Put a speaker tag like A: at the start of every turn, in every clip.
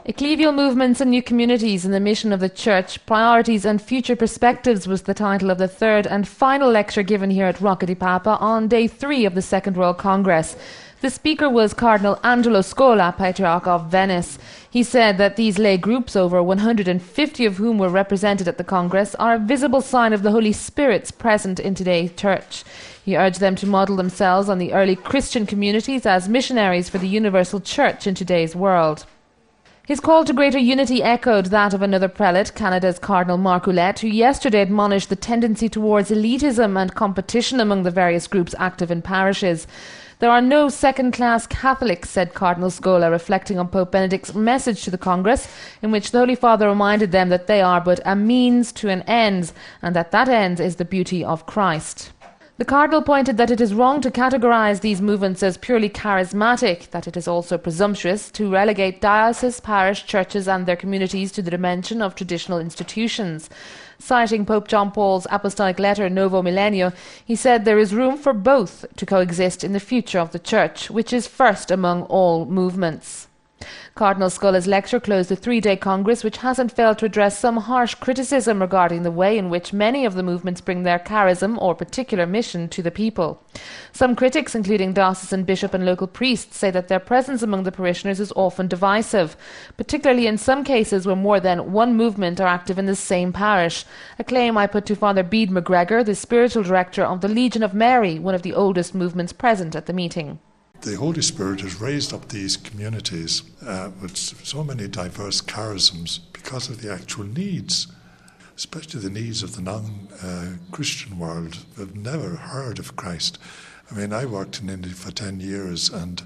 A: Ecclesial Movements and New Communities in the Mission of the Church, Priorities and Future Perspectives was the title of the third and final lecture given here at Rocca di Papa on day 3 of the Second World Congress. The speaker was Cardinal Angelo Scola, Patriarch of Venice. He said that these lay groups, over 150 of whom were represented at the Congress, are a visible sign of the Holy Spirit's present in today's church. He urged them to model themselves on the early Christian communities as missionaries for the universal church in today's world. His call to greater unity echoed that of another prelate, Canada's Cardinal Marc Ouellette, who yesterday admonished the tendency towards elitism and competition among the various groups active in parishes. There are no second-class Catholics, said Cardinal Scola, reflecting on Pope Benedict's message to the Congress, in which the Holy Father reminded them that they are but a means to an end, and that end is the beauty of Christ. The Cardinal pointed that it is wrong to categorise these movements as purely charismatic, that it is also presumptuous to relegate dioceses, parish, churches and their communities to the dimension of traditional institutions. Citing Pope John Paul's apostolic letter Novo Millennio, he said there is room for both to coexist in the future of the Church, which is first among all movements. Cardinal Scola's lecture closed the 3-day Congress, which hasn't failed to address some harsh criticism regarding the way in which many of the movements bring their charism or particular mission to the people. Some critics, including diocesan bishop and local priests, say that their presence among the parishioners is often divisive, particularly in some cases where more than one movement are active in the same parish, a claim I put to Father Bede McGregor, the spiritual director of the Legion of Mary, one of the oldest movements present at the meeting.
B: The Holy Spirit has raised up these communities with so many diverse charisms because of the actual needs, especially the needs of the non-Christian world who have never heard of Christ. I mean, I worked in India for 10 years and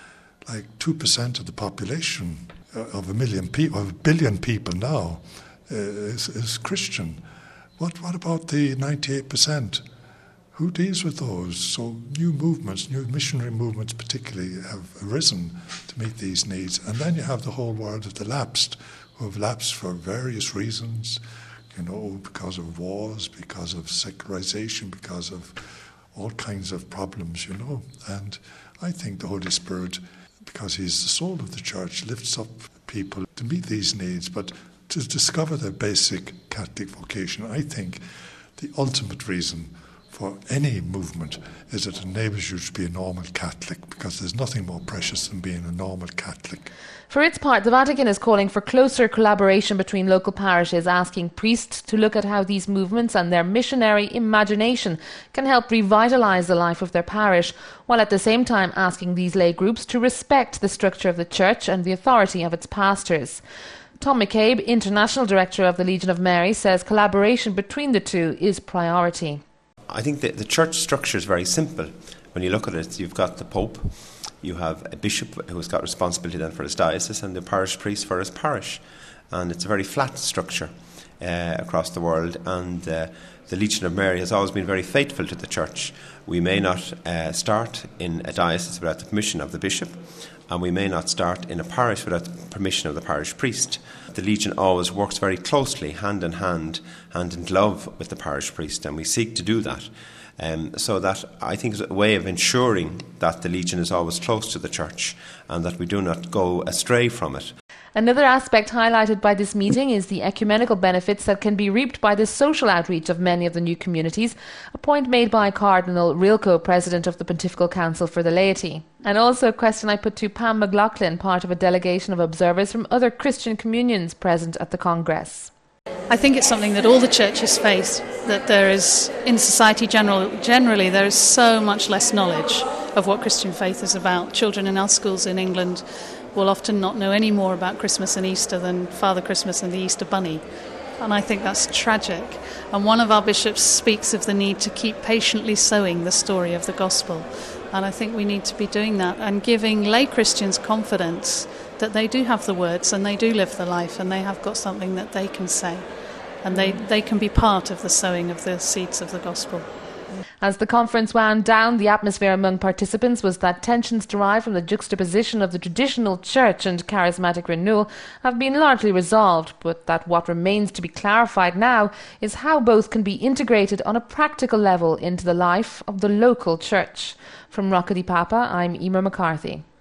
B: like 2% of the population of a billion people now is Christian. What about the 98%? Who deals with those? So new movements, new missionary movements particularly, have arisen to meet these needs. And then you have the whole world of the lapsed, who have lapsed for various reasons, because of wars, because of secularization, because of all kinds of problems, And I think the Holy Spirit, because he's the soul of the church, lifts up people to meet these needs, but to discover their basic Catholic vocation. I think the ultimate reason for any movement is it enables you to be a normal Catholic, because there's nothing more precious than being a normal Catholic.
A: For its part, the Vatican is calling for closer collaboration between local parishes, asking priests to look at how these movements and their missionary imagination can help revitalise the life of their parish, while at the same time asking these lay groups to respect the structure of the Church and the authority of its pastors. Tom McCabe, International Director of the Legion of Mary, says collaboration between the two is priority.
C: I think that the church structure is very simple. When you look at it, you've got the Pope, you have a bishop who's got responsibility then for his diocese, and the parish priest for his parish. And it's a very flat structure across the world, and the Legion of Mary has always been very faithful to the church. We may not start in a diocese without the permission of the bishop, and we may not start in a parish without the permission of the parish priest. The Legion always works very closely, hand in glove with the parish priest, and we seek to do that. So that, I think, is a way of ensuring that the Legion is always close to the church and that we do not go astray from it.
A: Another aspect highlighted by this meeting is the ecumenical benefits that can be reaped by the social outreach of many of the new communities, a point made by Cardinal Rilko, President of the Pontifical Council for the Laity. And also a question I put to Pam McLaughlin, part of a delegation of observers from other Christian communions present at the Congress.
D: I think it's something that all the churches face, that there is, in society generally, there is so much less knowledge of what Christian faith is about. Children in our schools in England will often not know any more about Christmas and Easter than Father Christmas and the Easter Bunny. And I think that's tragic. And one of our bishops speaks of the need to keep patiently sowing the story of the gospel. And I think we need to be doing that and giving lay Christians confidence that they do have the words and they do live the life and they have got something that they can say. And they can be part of the sowing of the seeds of the gospel.
A: As the conference wound down, the atmosphere among participants was that tensions derived from the juxtaposition of the traditional church and charismatic renewal have been largely resolved, but that what remains to be clarified now is how both can be integrated on a practical level into the life of the local church. From Rocca di Papa, I'm Emer McCarthy.